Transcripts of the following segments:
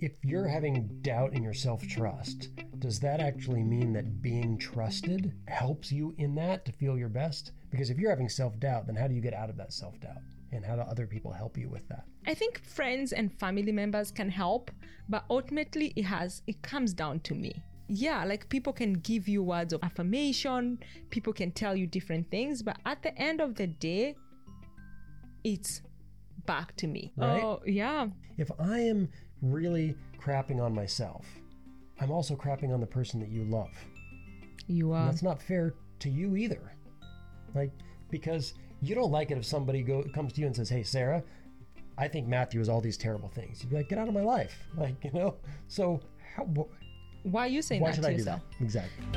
if you're having doubt in your self-trust, does that actually mean that being trusted helps you in that to feel your best? Because if you're having self-doubt, then how do you get out of that self-doubt? And how do other people help you with that? I think friends and family members can help, but ultimately it comes down to me. Yeah, like people can give you words of affirmation, people can tell you different things, but at the end of the day, it's back to me. Right? Oh, yeah. If I am really crapping on myself, I'm also crapping on the person that you love. You And are. that's not fair to you either. Like, because you don't like it if somebody comes to you and says, "Hey, Sarah, I think Matthew is all these terrible things." You'd be like, "Get out of my life." Like, so Why are you saying why that should to I do yourself? that? Exactly.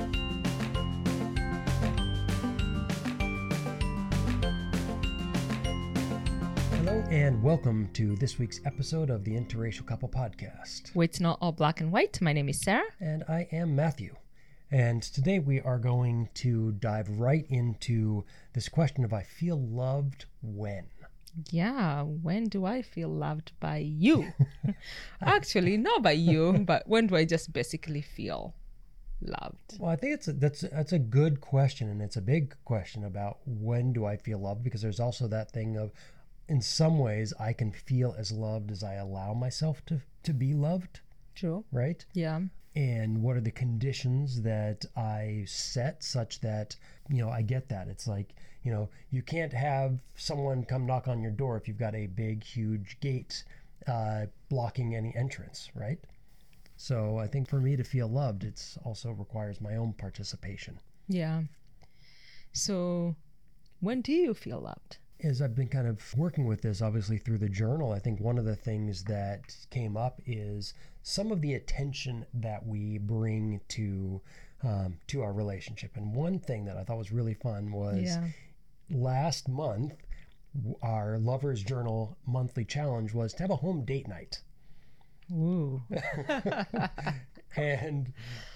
Hello and welcome to this week's episode of the Interracial Couple Podcast. Where it's not all black and white. My name is Sarah. And I am Matthew. And today we are going to dive right into this question of I feel loved when. Yeah, when do I feel loved by you? Actually, not by you, but when do I just basically feel loved? Well, I think that's a good question, and it's a big question about when do I feel loved, because there's also that thing of, in some ways, I can feel as loved as I allow myself to be loved, True. right? Yeah. And what are the conditions that I set such that, I get that. It's like, you can't have someone come knock on your door if you've got a big, huge gate blocking any entrance, right? So I think for me to feel loved, it's also requires my own participation. Yeah. So when do you feel loved? As I've been kind of working with this, obviously through the journal, I think one of the things that came up is some of the attention that we bring to our relationship. And one thing that I thought was really fun was last month, our Lovers Journal monthly challenge was to have a home date night. Ooh. and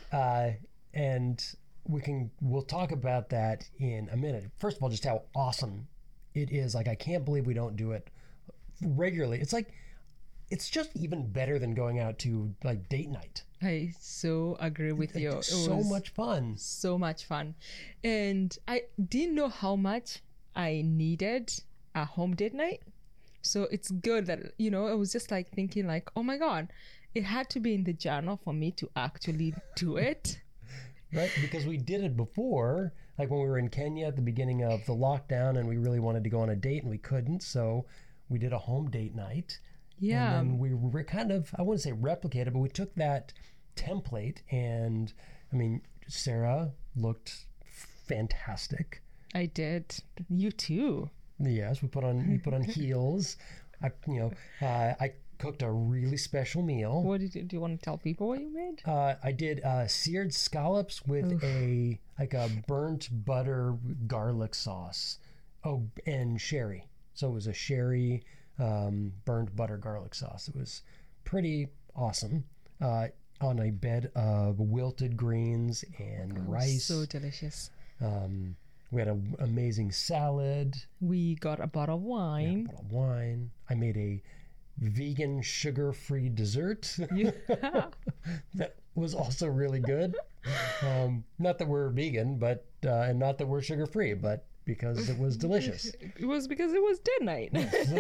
we'll talk about that in a minute. First of all, just how awesome it is. Like, I can't believe we don't do it regularly. It's like, it's just even better than going out to like date night. I so agree with you. It's so much fun. So much fun. And I didn't know how much I needed a home date night. So it's good that, I was just like thinking like, oh my God, it had to be in the journal for me to actually do it. Right, because we did it before, like when we were in Kenya at the beginning of the lockdown and we really wanted to go on a date and we couldn't, so we did a home date night. Yeah. And then we were kind of, I wouldn't say replicated, but we took that template and, Sarah looked fantastic. I did. You too. Yes, you put on heels. I cooked a really special meal. What did you do? You want to tell people what you made? I did seared scallops with a burnt butter garlic sauce. Oh, and sherry. So it was a sherry burnt butter garlic sauce. It was pretty awesome. On a bed of wilted greens and rice. So delicious. We had an amazing salad. We got a bottle of wine. Yeah, a bottle of wine. I made a vegan sugar-free dessert. Yeah. That was also really good. Not that we're vegan, but and not that we're sugar-free, but because it was delicious. It was because it was date night.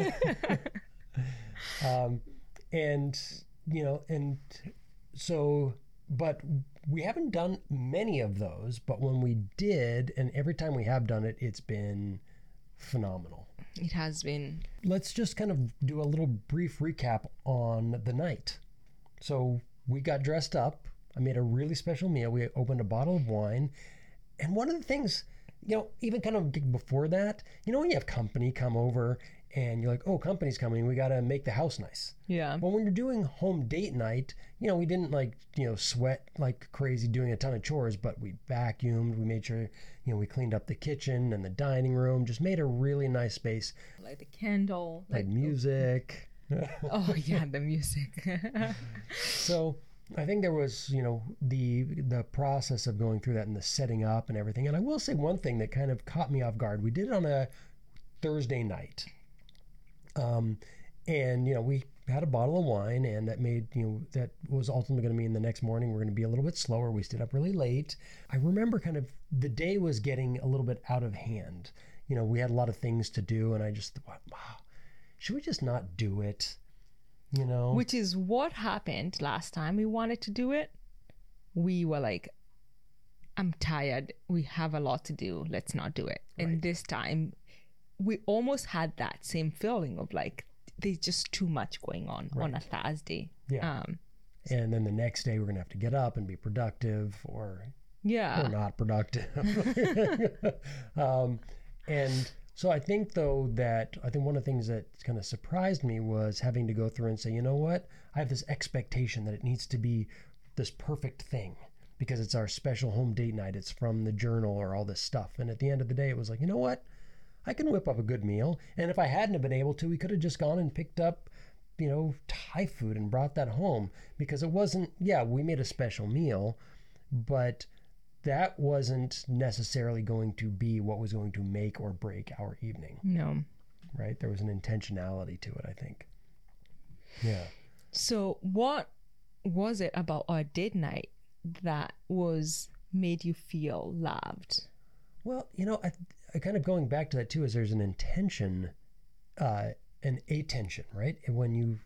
But we haven't done many of those, but when we did, and every time we have done it, it's been phenomenal. It has been. Let's just kind of do a little brief recap on the night. So we got dressed up. I made a really special meal. We opened a bottle of wine. And one of the things, even kind of before that, when you have company come over and you're like, oh, company's coming, we got to make the house nice. Yeah. Well, when you're doing home date night, we didn't sweat like crazy doing a ton of chores, but we vacuumed, we made sure, we cleaned up the kitchen and the dining room, just made a really nice space. Like the candle. Like music. Oh, yeah, the music. So I think there was, the process of going through that and the setting up and everything. And I will say one thing that kind of caught me off guard. We did it on a Thursday night. And, we had a bottle of wine, and that made, that was ultimately going to mean the next morning we're going to be a little bit slower. We stayed up really late. I remember kind of the day was getting a little bit out of hand. We had a lot of things to do, and I just thought, wow, should we just not do it? Which is what happened last time we wanted to do it. We were like, I'm tired. We have a lot to do. Let's not do it. Right. And this time, we almost had that same feeling of like, there's just too much going on a Thursday. Yeah. And then the next day, we're going to have to get up and be productive or not productive. And so I think, though, one of the things that kind of surprised me was having to go through and say, you know what? I have this expectation that it needs to be this perfect thing because it's our special home date night. It's from the journal or all this stuff. And at the end of the day, it was like, you know what? I can whip up a good meal. And if I hadn't have been able to, we could have just gone and picked up, Thai food and brought that home because it wasn't, we made a special meal, but that wasn't necessarily going to be what was going to make or break our evening. No. Right? There was an intentionality to it, I think. Yeah. So what was it about our date night that made you feel loved? Well, I kind of going back to that too, is there's an intention, an attention, right? And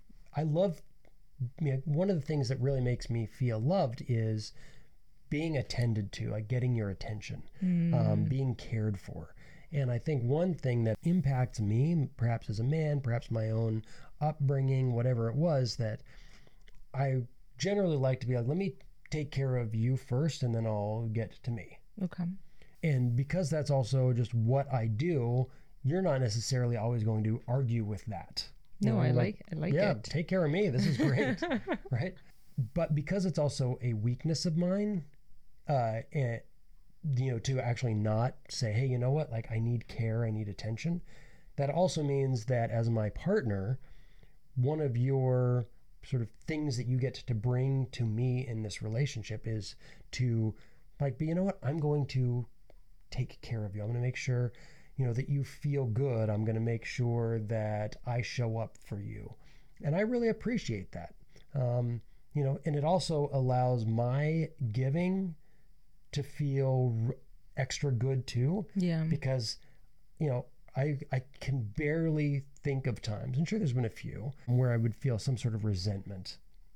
one of the things that really makes me feel loved is being attended to, like getting your attention, being cared for. And I think one thing that impacts me, perhaps as a man, perhaps my own upbringing, whatever it was, that I generally like to be like, let me take care of you first and then I'll get to me. Okay. And because that's also just what I do, you're not necessarily always going to argue with that. No, I like yeah, it. Take care of me. This is great. Right? But because it's also a weakness of mine, and, to actually not say, hey, you know what? Like I need care, I need attention. That also means that as my partner, one of your sort of things that you get to bring to me in this relationship is to like, but you know what? I'm going to take care of you. I'm going to make sure, that you feel good. I'm going to make sure that I show up for you. And I really appreciate that. And it also allows my giving to feel extra good too. Yeah. Because, I can barely think of times, and sure there's been a few, where I would feel some sort of resentment,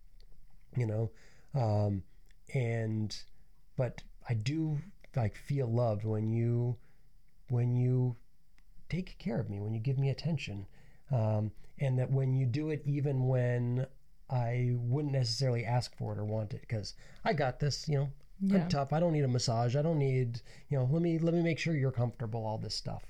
but I do like feel loved when you take care of me, when you give me attention, and that when you do it even when I wouldn't necessarily ask for it or want it, because I got this, I'm tough. I don't need a massage. I don't need, let me make sure you're comfortable, all this stuff.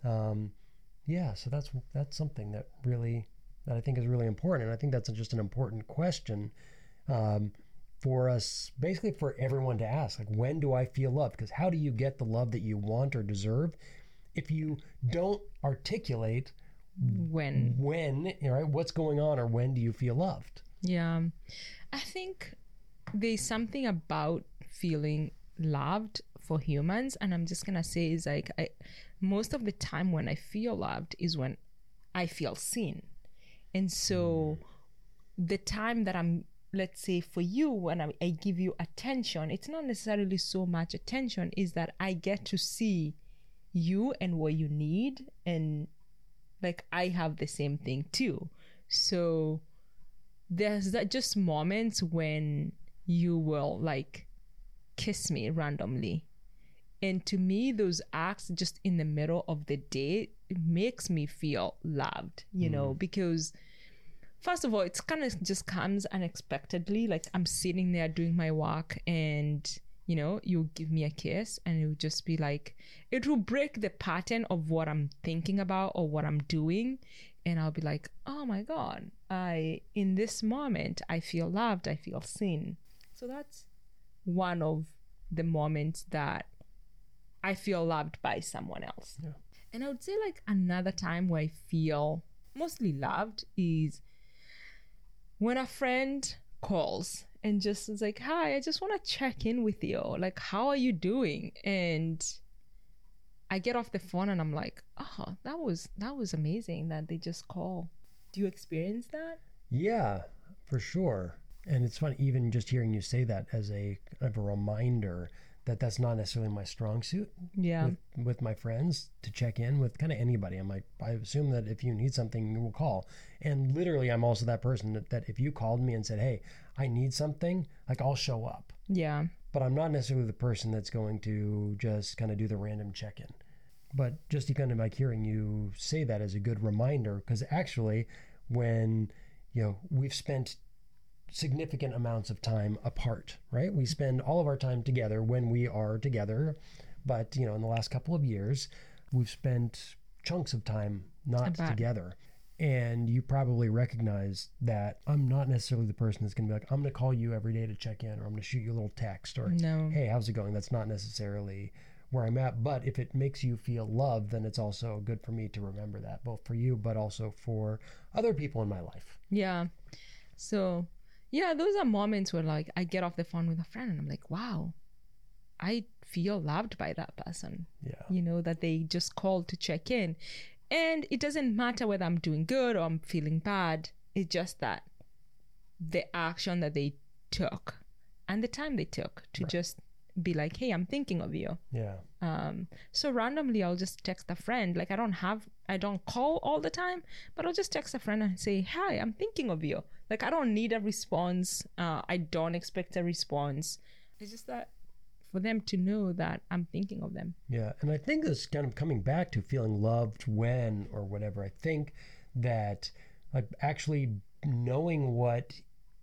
So that's something that I think is really important. And I think that's just an important question for us, basically for everyone to ask, like, when do I feel loved? Because how do you get the love that you want or deserve if you don't articulate when, right? What's going on, or when do you feel loved? Yeah. I think there's something about feeling loved for humans, and I'm just gonna say is like most of the time when I feel loved is when I feel seen. And so the time that let's say for you, when I give you attention, it's not necessarily so much attention, is that I get to see you and what you need, and like I have the same thing too. So there's just moments when you will like kiss me randomly, and to me those acts just in the middle of the day, it makes me feel loved, because first of all, it's kind of just comes unexpectedly. Like I'm sitting there doing my work and you'll give me a kiss, and it will just be like, it will break the pattern of what I'm thinking about or what I'm doing, and I'll be like, oh my God, in this moment I feel loved, I feel seen. So that's one of the moments that I feel loved by someone else. Yeah. And I would say like another time where I feel mostly loved is when a friend calls and just is like, hi, I just want to check in with you. Like, how are you doing? And I get off the phone and I'm like, oh, that was amazing that they just call. Do you experience that? Yeah, for sure. And it's fun, even just hearing you say that as of a reminder that that's not necessarily my strong suit Yeah. with my friends, to check in with kind of anybody. I'm like, I assume that if you need something, you will call. And literally, I'm also that person that if you called me and said, hey, I need something, like I'll show up. Yeah. But I'm not necessarily the person that's going to just kind of do the random check in. But just to kind of like hearing you say that as a good reminder, because actually, when we've spent significant amounts of time apart, right? We spend all of our time together when we are together, but in the last couple of years, we've spent chunks of time not together. And you probably recognize that I'm not necessarily the person that's going to be like, I'm going to call you every day to check in, or I'm going to shoot you a little text, or hey, how's it going? That's not necessarily where I'm at. But if it makes you feel loved, then it's also good for me to remember that, both for you, but also for other people in my life. Yeah. So, yeah, those are moments where like I get off the phone with a friend and I'm like, wow, I feel loved by that person. Yeah. That they just called to check in. And it doesn't matter whether I'm doing good or I'm feeling bad. It's just that the action that they took and the time they took to just be like, hey, I'm thinking of you. Yeah. So randomly I'll just text a friend. Like I don't call all the time, but I'll just text a friend and say, hi, I'm thinking of you. Like I don't need a response. I don't expect a response. It's just that for them to know that I'm thinking of them. Yeah. And I think this kind of coming back to feeling loved when or whatever, I think that like actually knowing what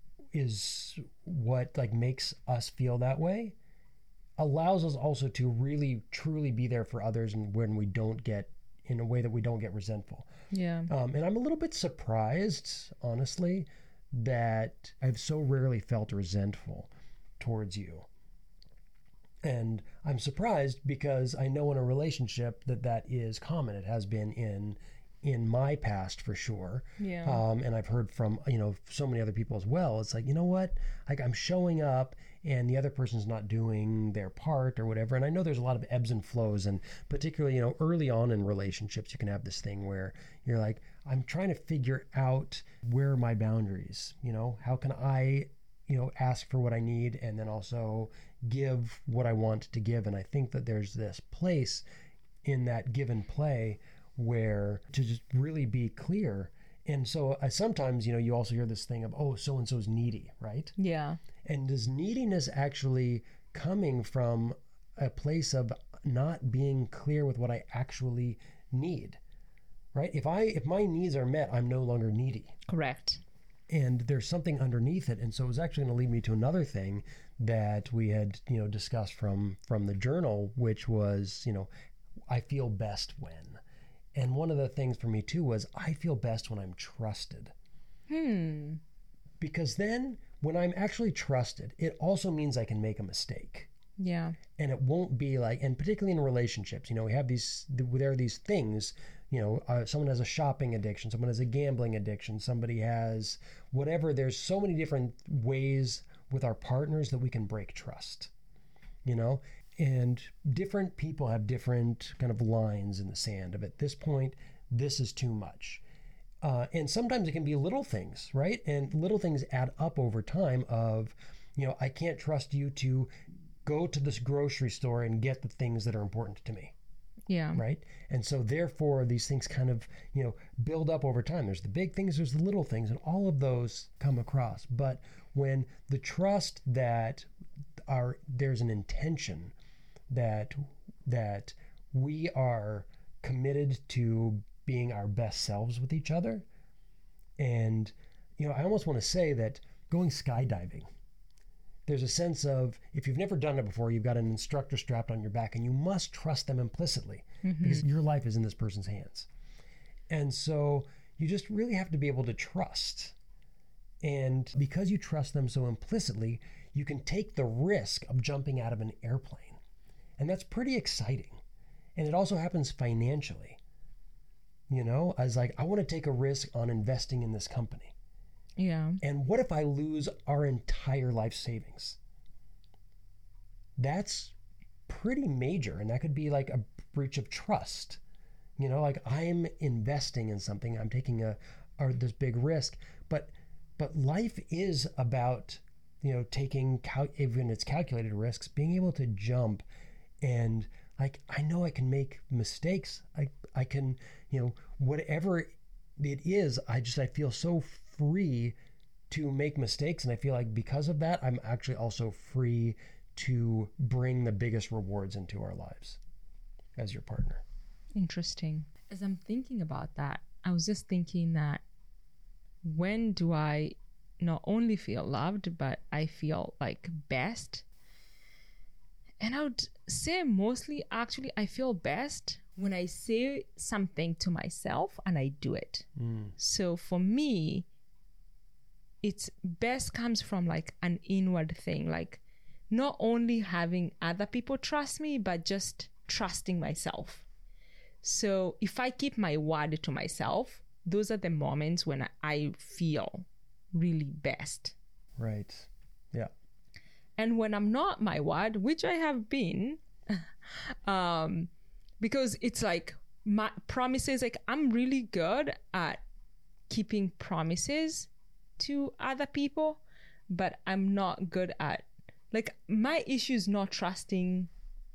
like makes us feel that way allows us also to really truly be there for others, and when we don't get in a way that we don't get resentful. Yeah. And I'm a little bit surprised, honestly, that I've so rarely felt resentful towards you. And I'm surprised because I know in a relationship that is common. It has been in my past for sure. Yeah. And I've heard from, so many other people as well. It's like, you know what? Like I'm showing up and the other person's not doing their part or whatever. And I know there's a lot of ebbs and flows, and particularly, early on in relationships, you can have this thing where you're like, I'm trying to figure out where are my boundaries, how can I, ask for what I need and then also give what I want to give. And I think that there's this place in that give and play where to just really be clear. And so sometimes, you also hear this thing of, oh, so-and-so's needy, right? Yeah. And is neediness actually coming from a place of not being clear with what I actually need, right? If my needs are met, I'm no longer needy. Correct. And there's something underneath it. And so it was actually going to lead me to another thing that we had, discussed from the journal, which was, I feel best when. And one of the things for me too was I feel best when I'm trusted. Because then when I'm actually trusted, it also means I can make a mistake. Yeah. And it won't be like, and particularly in relationships, we have there are these things, someone has a shopping addiction, someone has a gambling addiction, somebody has whatever. There's so many different ways with our partners that we can break trust, and different people have different kind of lines in the sand of at this point, this is too much. And sometimes it can be little things, right? And little things add up over time of, I can't trust you to go to this grocery store and get the things that are important to me. Yeah. Right. And so therefore these things kind of, build up over time. There's the big things, there's the little things, and all of those come across. But when the trust that there's an intention that we are committed to being our best selves with each other. And, I almost want to say that going skydiving, there's a sense of, if you've never done it before, you've got an instructor strapped on your back and you must trust them implicitly because your life is in this person's hands. And so you just really have to be able to trust. And because you trust them so implicitly, you can take the risk of jumping out of an airplane. And that's pretty exciting. And it also happens financially. I was like, I want to take a risk on investing in this company. Yeah. And what if I lose our entire life savings? That's pretty major. And that could be like a breach of trust. Like I'm investing in something, I'm taking this big risk, but But life is about, taking, even its calculated risks, being able to jump and like, I know I can make mistakes. I can, whatever it is, I feel so free to make mistakes. And I feel like because of that, I'm actually also free to bring the biggest rewards into our lives as your partner. Interesting. As I'm thinking about that, I was just thinking that when do I not only feel loved, but I feel like best? And I would say mostly, actually, I feel best when I say something to myself and I do it. So for me, it's best comes from like an inward thing, like not only having other people trust me, but just trusting myself. So if I keep my word to myself, those are the moments when I feel really best. Right. Yeah. And when I'm not my word, which I have been, because it's like my promises, like I'm really good at keeping promises to other people, but I'm not good at, like, my issue is not trusting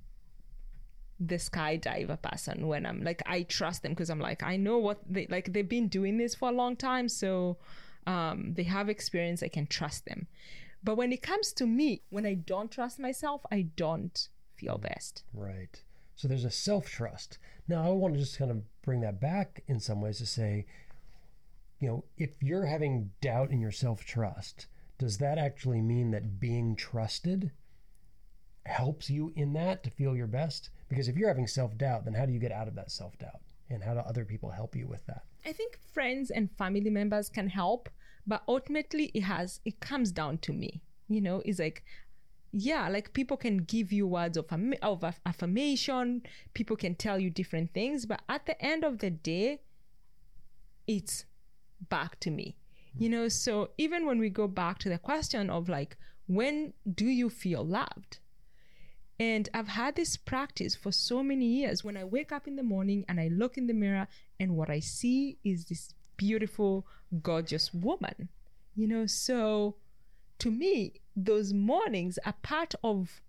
the skydiver person when I'm like, I trust them because I'm like, I know what they've been doing this for a long time. So they have experience. I can trust them. But when it comes to me, when I don't trust myself, I don't feel best. Right. So there's a self-trust. Now I want to just kind of bring that back in some ways to say, if you're having doubt in your self-trust, does that actually mean that being trusted helps you in that to feel your best? Because if you're having self-doubt, then how do you get out of that self-doubt? And how do other people help you with that? I think friends and family members can help, but ultimately it comes down to me. It's like, yeah, like people can give you words of affirmation, people can tell you different things, but at the end of the day, it's back to me. So even when we go back to the question of like, when do you feel loved? And I've had this practice for so many years. When I wake up in the morning and I look in the mirror and what I see is this beautiful, gorgeous woman, so to me, those mornings are part of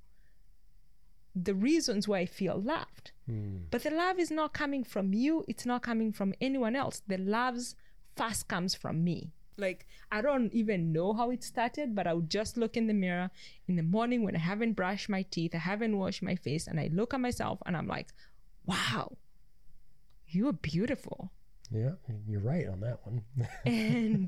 the reasons why I feel loved. But the love is not coming from you. It's not coming from anyone else. The love first comes from me. Like, I don't even know how it started, but I would just look in the mirror in the morning when I haven't brushed my teeth, I haven't washed my face, and I look at myself and I'm like, wow, you're beautiful. Yeah, you're right on that one. And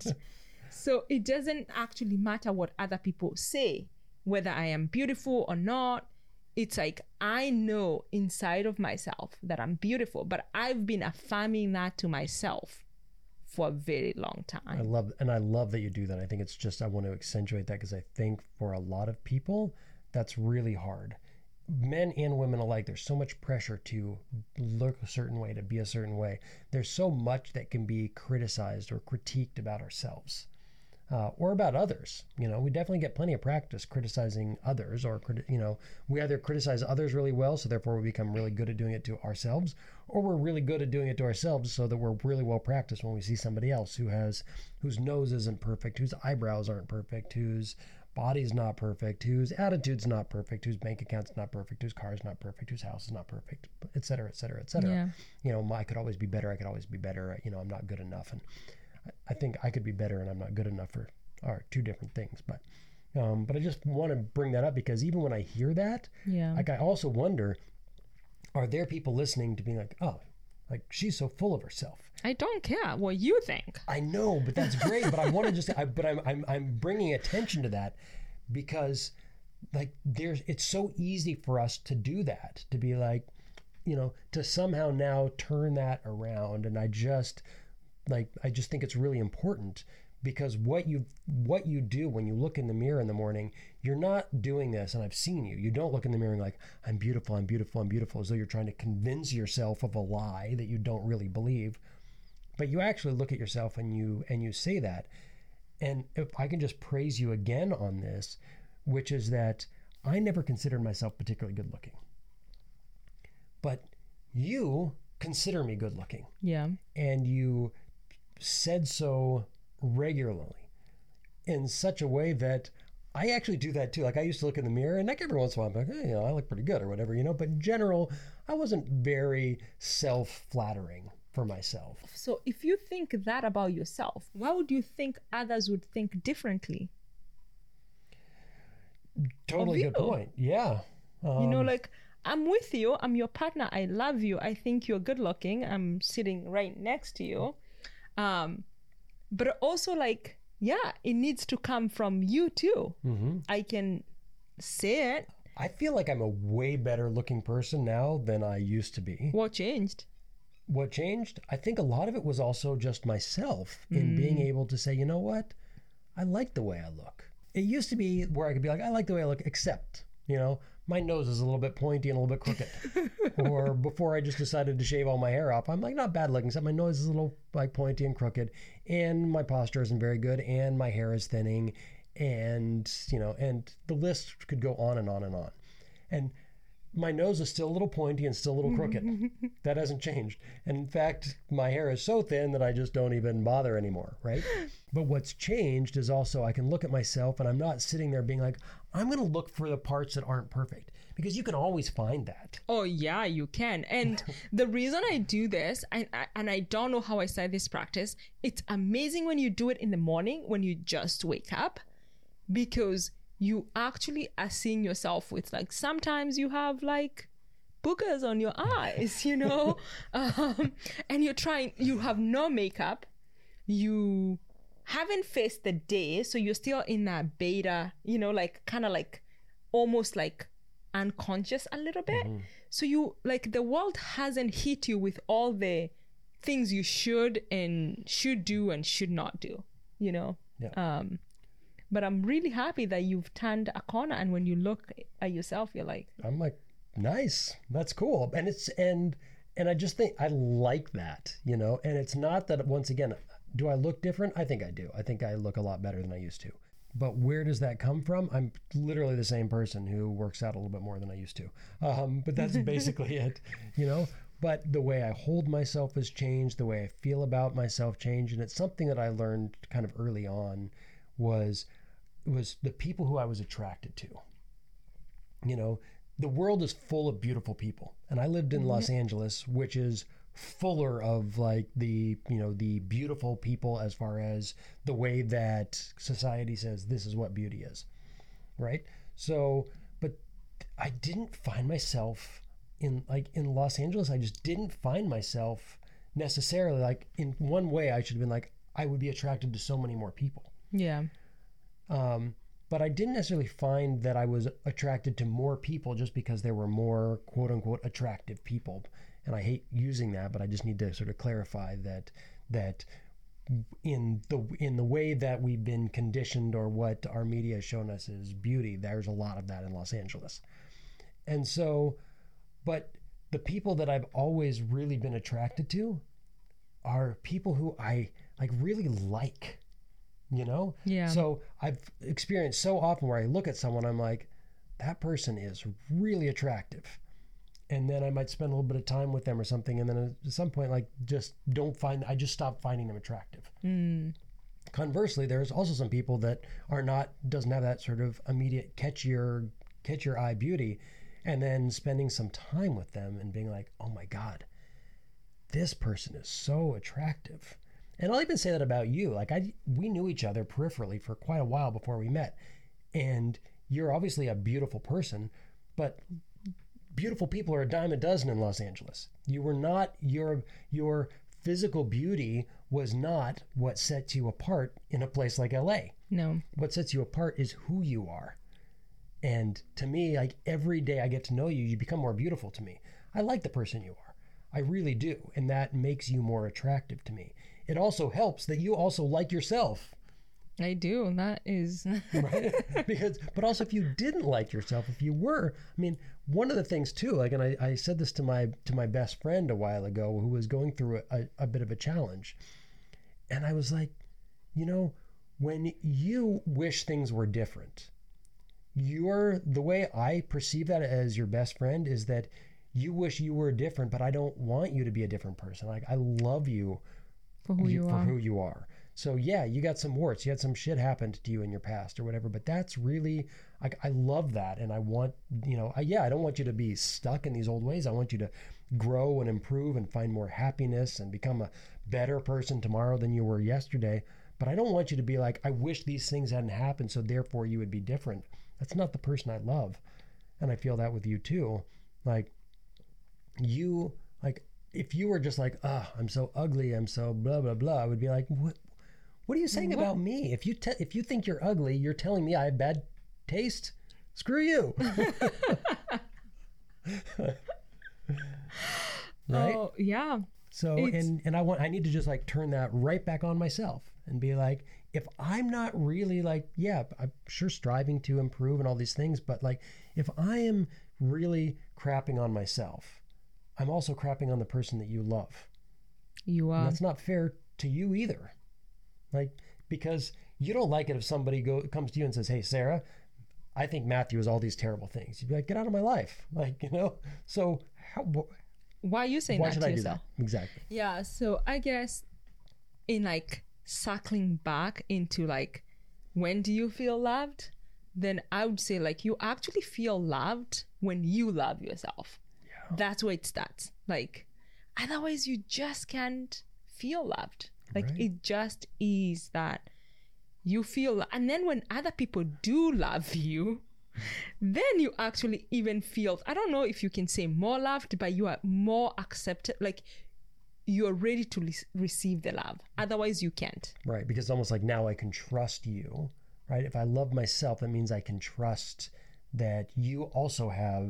so it doesn't actually matter what other people say, whether I am beautiful or not. It's like, I know inside of myself that I'm beautiful, but I've been affirming that to myself for a very long time. I love that you do that. I think it's just, I want to accentuate that because I think for a lot of people, that's really hard. Men and women alike, there's so much pressure to look a certain way, to be a certain way. There's so much that can be criticized or critiqued about ourselves or about others. We definitely get plenty of practice criticizing others, or, we either criticize others really well, so therefore we become really good at doing it to ourselves, or we're really good at doing it to ourselves so that we're really well practiced when we see somebody else whose nose isn't perfect, whose eyebrows aren't perfect, whose body's not perfect, whose attitude's not perfect, whose bank account's not perfect, whose car's not perfect, whose house is not perfect, et cetera, et cetera, et cetera. Yeah. I could always be better. I could always be better. I'm not good enough. And I think I could be better and I'm not good enough are two different things. But I just want to bring that up because even when I hear that, like, I also wonder, are there people listening to be like, oh, like, she's so full of herself. I don't care what you think. I know, but that's great. But I want to just, I'm bringing attention to that because, like, it's so easy for us to do that, to be like, to somehow now turn that around. And I just think it's really important because what you do when you look in the mirror in the morning, you're not doing this, and I've seen you. You don't look in the mirror and like, I'm beautiful, I'm beautiful, I'm beautiful, as though you're trying to convince yourself of a lie that you don't really believe. But you actually look at yourself and you say that. And if I can just praise you again on this, which is that I never considered myself particularly good looking. But you consider me good looking. Yeah. And you said so regularly. in such a way that I actually do that too. Like I used to look in the mirror and like every once in a while I'm like, hey, I look pretty good or whatever, but in general, I wasn't very self-flattering for myself. So if you think that about yourself, why would you think others would think differently? Totally good point. Yeah. Like I'm with you. I'm your partner. I love you. I think you're good looking. I'm sitting right next to you. But also like, yeah, it needs to come from you too. Mm-hmm. I can say it. I feel like I'm a way better looking person now than I used to be. What changed? What changed? I think a lot of it was also just myself in being able to say, you know what? I like the way I look. It used to be where I could be like, I like the way I look, except, my nose is a little bit pointy and a little bit crooked. Or before I just decided to shave all my hair off, I'm like, not bad looking, except my nose is a little like pointy and crooked, and my posture isn't very good, and my hair is thinning, and, and the list could go on and on and on. And my nose is still a little pointy and still a little crooked. That hasn't changed. And in fact, my hair is so thin that I just don't even bother anymore, right? But what's changed is also I can look at myself and I'm not sitting there being like, I'm going to look for the parts that aren't perfect, because you can always find that. Oh, yeah, you can. And the reason I do this, and I don't know how I started this practice, it's amazing when you do it in the morning when you just wake up, because you actually are seeing yourself with like, sometimes you have like boogers on your eyes, and you have no makeup, you haven't faced the day, so you're still in that beta, like kind of like almost like unconscious a little bit. Mm-hmm. So you like the world hasn't hit you with all the things you should do and should not do, Yeah. But I'm really happy that you've turned a corner, and when you look at yourself, you're like, I'm like, nice, that's cool. And I just think I like that, and it's not that, once again, do I look different? I think I do. I think I look a lot better than I used to. But where does that come from? I'm literally the same person who works out a little bit more than I used to. But that's basically it, But the way I hold myself has changed. The way I feel about myself changed. And it's something that I learned kind of early on was the people who I was attracted to. The world is full of beautiful people. And I lived in Los Angeles, which is fuller of like the beautiful people as far as the way that society says this is what beauty is, right? So, but I didn't find myself in Los Angeles. I just didn't find myself necessarily like, in one way I should have been like, I would be attracted to so many more people. Yeah. But I didn't necessarily find that I was attracted to more people just because there were more quote unquote attractive people. And I hate using that, but I just need to sort of clarify that in the way that we've been conditioned, or what our media has shown us is beauty, there's a lot of that in Los Angeles. And so, but the people that I've always really been attracted to are people who I like really like, Yeah. So I've experienced so often where I look at someone, I'm like, that person is really attractive. And then I might spend a little bit of time with them or something, and then at some point, like, I just stop finding them attractive. Conversely, there's also some people that doesn't have that sort of immediate catch your eye beauty, and then spending some time with them and being like, oh my God, this person is so attractive. And I'll even say that about you. Like we knew each other peripherally for quite a while before we met, and you're obviously a beautiful person, but beautiful people are a dime a dozen in Los Angeles. You were not, your physical beauty was not what sets you apart in a place like LA. No. What sets you apart is who you are. And to me, like every day I get to know you, you become more beautiful to me. I like the person you are. I really do. And that makes you more attractive to me. It also helps that you also like yourself. I do. That is right. But also if you didn't like yourself, if you were, I mean, one of the things too, like, and I said this to my best friend a while ago who was going through a bit of a challenge. And I was like, when you wish things were different, the way I perceive that as your best friend is that you wish you were different, but I don't want you to be a different person. Like I love you for who you are. For who you are. So yeah, you got some warts, you had some shit happened to you in your past or whatever, but that's really, I love that. And I want, I don't want you to be stuck in these old ways. I want you to grow and improve and find more happiness and become a better person tomorrow than you were yesterday. But I don't want you to be like, I wish these things hadn't happened, so therefore you would be different. That's not the person I love. And I feel that with you too. Like you, like if you were just like, I'm so ugly, I'm so blah, blah, blah, I would be like, what are you saying about me? If you think you're ugly, you're telling me I have bad taste? Screw you. Right? Oh, yeah. So, and I need to just like turn that right back on myself and be like, if I'm not really like, yeah, I'm sure striving to improve and all these things, but like, if I am really crapping on myself, I'm also crapping on the person that you love. You are. And that's not fair to you either. Like, because you don't like it if somebody comes to you and says, hey, Sarah, I think Matthew is all these terrible things. You'd be like, get out of my life. Like, so why are you saying that to yourself? That? Exactly. Yeah. So I guess in like circling back into like, when do you feel loved? Then I would say like you actually feel loved when you love yourself. Yeah. That's where it starts. Like, otherwise you just can't feel loved. Like right. It just is that you feel, and then when other people do love you, then you actually even feel, I don't know if you can say more loved, but you are more accepted. Like you're ready to receive the love. Otherwise you can't. Right. Because it's almost like now I can trust you, right? If I love myself, that means I can trust that you also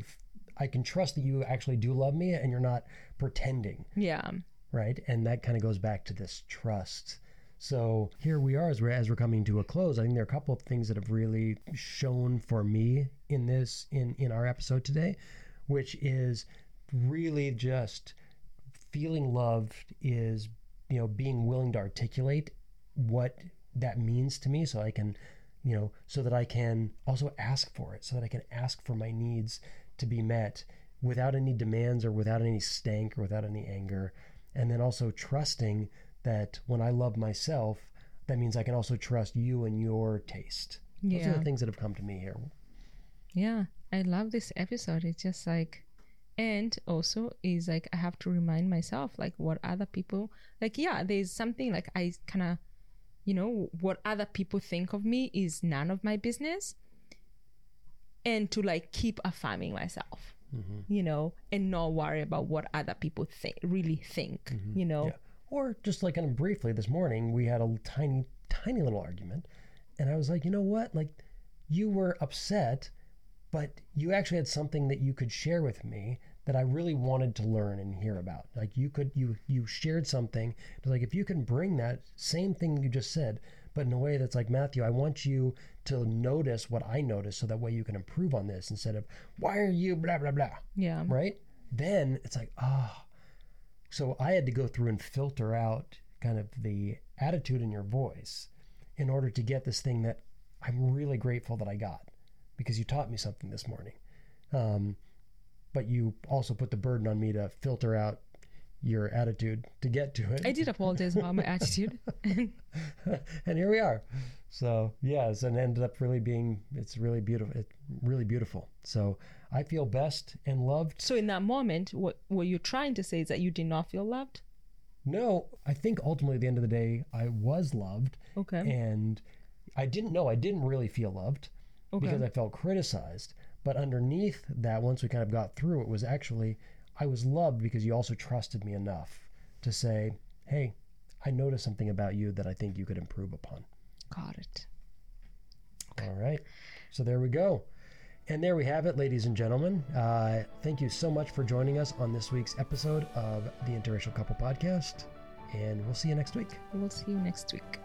I can trust that you actually do love me and you're not pretending. Yeah. Right. And that kind of goes back to this trust. So here we are as we're coming to a close. I think there are a couple of things that have really shown for me in our episode today, which is really just feeling loved is, being willing to articulate what that means to me so I can, so that I can also ask for it, so that I can ask for my needs to be met without any demands or without any stank or without any anger. And then also trusting that when I love myself, that means I can also trust you and your taste. Yeah. Those are the things that have come to me here. Yeah, I love this episode. It's just like, and also is like, I have to remind myself, like what other people, like, yeah, there's something like I kind of, what other people think of me is none of my business. And to like keep affirming myself. Mm-hmm. And not worry about what other people really think, Yeah. Or just like kind of briefly this morning, we had a tiny little argument. And I was like, you know what? Like you were upset, but you actually had something that you could share with me that I really wanted to learn and hear about. Like you shared something. Like if you can bring that same thing you just said, but in a way that's like, Matthew, I want you to notice what I noticed so that way you can improve on this instead of, why are you blah, blah, blah. Yeah. Right? Then it's like, So I had to go through and filter out kind of the attitude in your voice in order to get this thing that I'm really grateful that I got because you taught me something this morning. But you also put the burden on me to filter out your attitude to get to it. I did apologize about my attitude. And here we are. So yes, and ended up really being, it's really beautiful. So I feel best and loved. So in that moment, what you're trying to say is that you did not feel loved? No, I think ultimately at the end of the day, I was loved. Okay. And I didn't really feel loved because I felt criticized. But underneath that, once we kind of got through, it was actually, I was loved because you also trusted me enough to say, hey, I noticed something about you that I think you could improve upon. Got it. Okay. All right. So there we go. And there we have it, ladies and gentlemen. Thank you so much for joining us on this week's episode of the Interracial Couple Podcast. And we'll see you next week. We'll see you next week.